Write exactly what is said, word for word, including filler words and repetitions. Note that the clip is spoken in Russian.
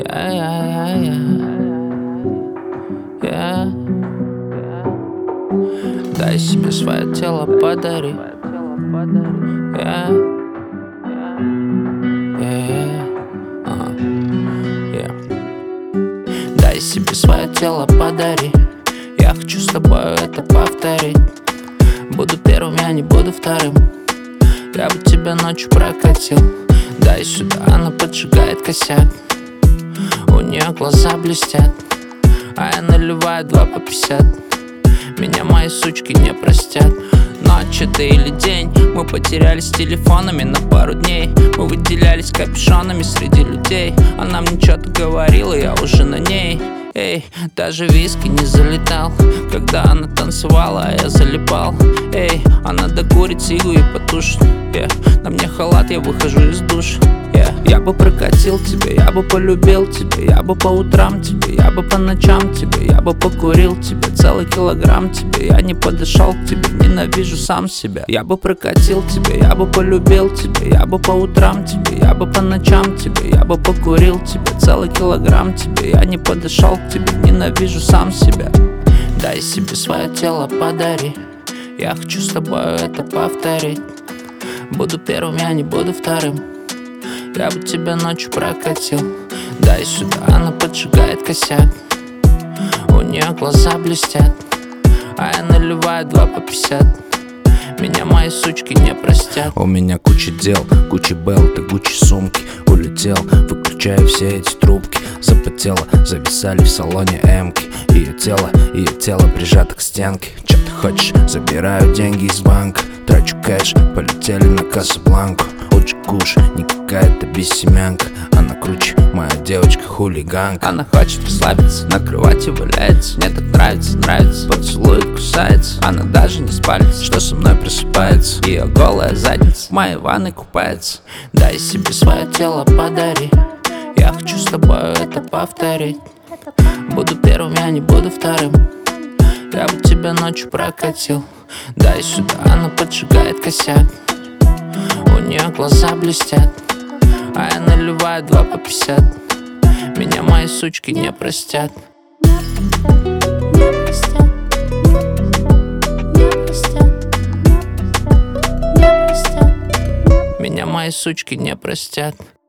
Yeah, yeah, yeah, yeah. Дай себе свое тело, подари. Yeah, yeah, uh, yeah. Дай себе свое тело, подари. Я хочу с тобой это повторить. Буду первым, я не буду вторым. Я бы тебя ночью прокатил. Дай сюда, она поджигает косяк. У нее глаза блестят, а я наливаю два по пятьдесят. Меня мои сучки не простят. Ночь это или день, мы потерялись с телефонами на пару дней. Мы выделялись капюшонами среди людей. Она мне что-то говорила, я уже на ней. Эй, даже виски не залетал, когда она танцевала, а я залипал. Эй, она докурит сигу и потушит. Yeah. На мне халат, я выхожу из душа. Yeah. Я бы прокатил тебя, я бы полюбил тебя. Я бы по утрам тебе, я бы по ночам тебе. Я бы покурил тебе целый килограмм тебе. Я не подошел к тебе, ненавижу сам себя. Я бы прокатил тебя, я бы полюбил тебя. Я бы по утрам тебе, я бы по ночам тебе. Я бы покурил тебе целый килограмм тебе. Я не подошел к тебе, ненавижу сам себя. Дай себе свое тело, подари. Я хочу с тобой это повторить. Буду первым, я не буду вторым. Я бы тебя ночью прокатил. Дай сюда, она поджигает косяк. У нее глаза блестят, а я наливаю два по пятьдесят. Меня мои сучки не простят. У меня куча дел, куча белт и куча сумки. Улетел, выключаю все эти трубки. Запотело, зависали в салоне эмки. Ее тело, ее тело прижато к стенке. Че ты хочешь? Забираю деньги из банка. Трачу кэш, полетели на Касабланку. Лучше куш, не какая-то бессемянка. Она круче, моя девочка хулиганка. Она хочет расслабиться, на кровати валяется. Мне так нравится, нравится, поцелует, кусается. Она даже не спалится, что со мной просыпается. Ее голая задница в моей ванной купается. Дай себе свое тело, подари. Я хочу с тобой это повторить. Буду первым, я не буду вторым. Я бы тебя ночью прокатил. Дай сюда, она поджигает косяк. У нее глаза блестят, а я наливаю два по пятьдесят. Меня мои сучки не простят. Меня мои сучки не простят.